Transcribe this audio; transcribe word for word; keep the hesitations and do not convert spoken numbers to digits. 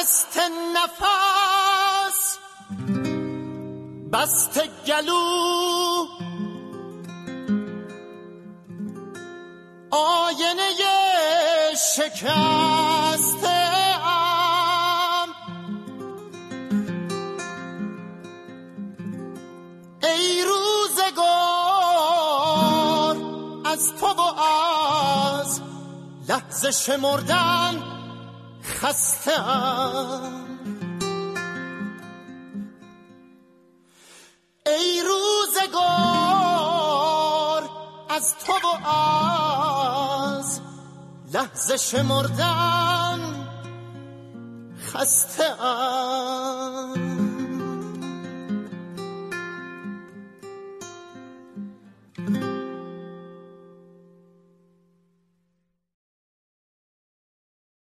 شکست نفس، بست گلو، آینه شکسته ام. ای روزگار از تو و از لحظه شمردن خسته ام. ای روزگار از تو و از لحظه شمردن خسته ام.